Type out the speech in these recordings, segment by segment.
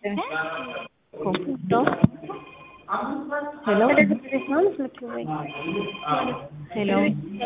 Hello? Hello? Hello?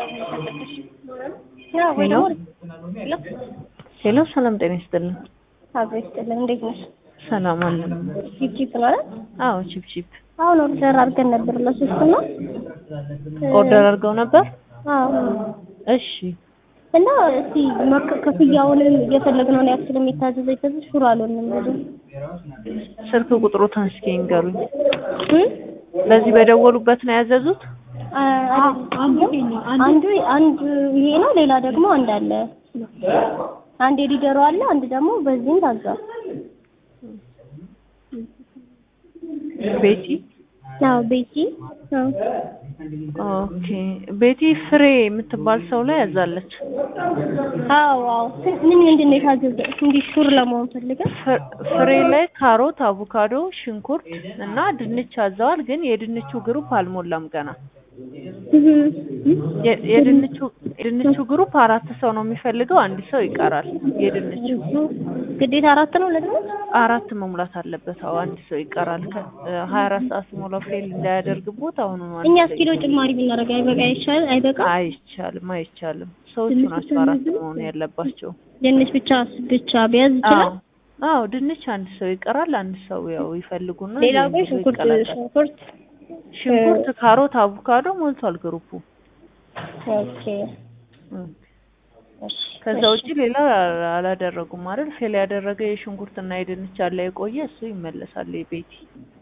Hello? Hello, ሰላም ጤና ይስጥልኝ። እንዴት ነሽ? ሰላም አለን። ቺፕ ነው አይደል? አዎ ቺፕ አሁን ኦርደር አድርገን ነበር ለሶስት ነው። ኦርደር አድርገው ነበር? አዎ። እሺ እና እስቲ ክፍያውንም እየፈለግነው ነው ያክል የሚታዘዘው ይታዘዝ ሹር አልሆንም ብዙ። ስልክ ቁጥሩን እስኪ ንገሩኝ። ለዚህ በደወሉበት ነው ያዘዙት? አንዱ ይሄ ነው፣ ሌላ ደግሞ አንድ አለ። አንድ የሊደሩ አለ፣ አንድ ደግሞ በዚህም ታዟል። ቤቲ? አዎ ቤቲ። ኦኬ ቤቲ ፍሬ የምትባል ሰው ላይ ያዛለች። አዎ ምንድን ነው የታዘዘው? እንዲህ ሹር ለመሆን ፈልገን ፍሬ ላይ ካሮት፣ አቮካዶ፣ ሽንኩርት እና ድንች አዘዋል። ግን የድንቹ ግሩፕ አልሞላም ገና። የድንቹ ግሩፕ 4 ሰው ነው የሚፈልገው፣ አንድ ሰው ይቀራል። የድንቹ ግዴታ 4 ነው ለድንች 4 መሙላት አለበት። አዎ አንድ ሰው ይቀራል። 24 ሰዓት ሞላው ፌል እንዳያደርግቦት አሁን ነው። እኛ ኪሎ ጭማሪ ብናደርግ አይበቃ? አይቻልም። ሰዎቹ ናቸው 4 መሆን ያለባቸው። ድንች ብቻ ቢያዝ ይችላል? አዎ ድንች አንድ ሰው ይቀራል። አንድ ሰው ያው ይፈልጉና ሌላው ግን ሽንኩርት፣ ካሮት፣ አቮካዶ ሞልቷል ግሩፑ። ኦኬ ከዛ ውጪ ሌላ አላደረጉም አይደል? ፌል ያደረገ የሽንኩርትና የድንች አለ የቆየ፣ እሱ ይመለሳል የቤቲ።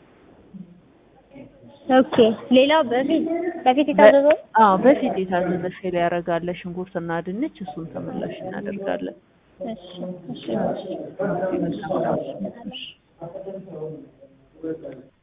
ኦኬ ሌላው በፊት የታዘዘው? አዎ በፊት የታዘዘ ፌል ያደርጋል ሽንኩርትና ድንች፣ እሱን ተመላሽ እናደርጋለን። እሺ